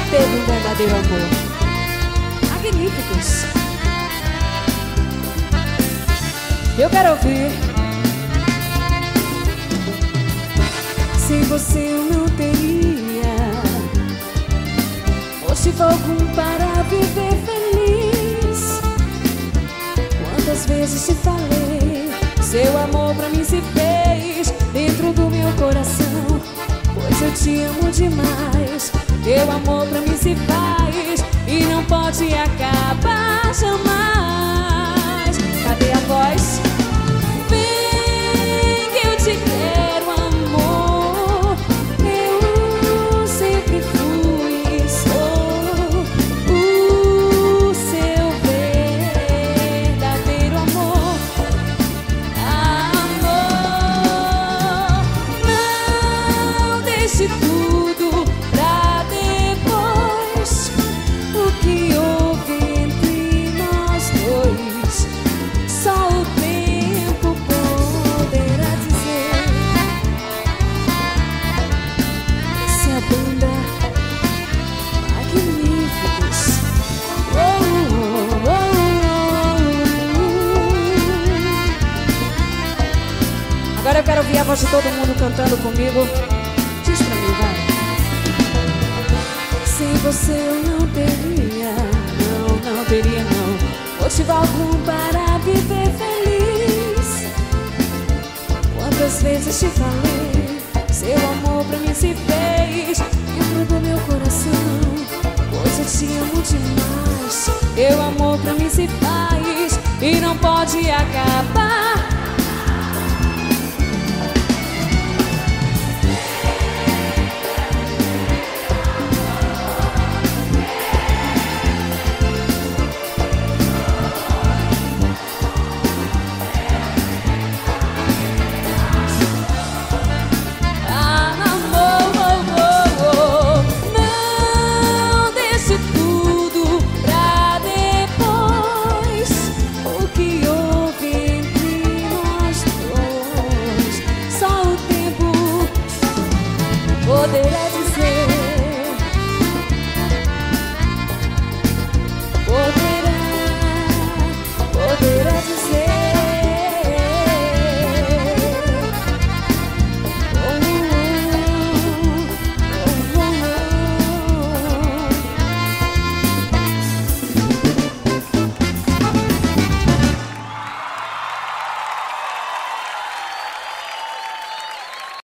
teve um verdadeiro amor. Magníficos. Eu quero ouvir. Sem você eu não teria motivo algum para viver feliz. Quantas vezes te falei, seu amor pra mim se fez dentro do meu coração. Pois eu te amo demais, teu amor pra mim se faz e não pode acabar jamais. Cadê a voz? Vem que eu te quero, amor. Eu sempre fui e sou o seu verdadeiro amor. Amor, não deixe tudo pra depois. O que houve entre nós dois, só o tempo poderá dizer. Essa é a banda Magníficos. Agora eu quero ouvir a voz de todo mundo cantando comigo. Diz pra mim, vai. Sem você eu não teria, não teria não motivo algum para viver feliz. Quantas vezes te falei, seu amor pra mim se fez dentro do meu coração. Pois eu te amo demais, teu amor pra mim se faz e não pode acabar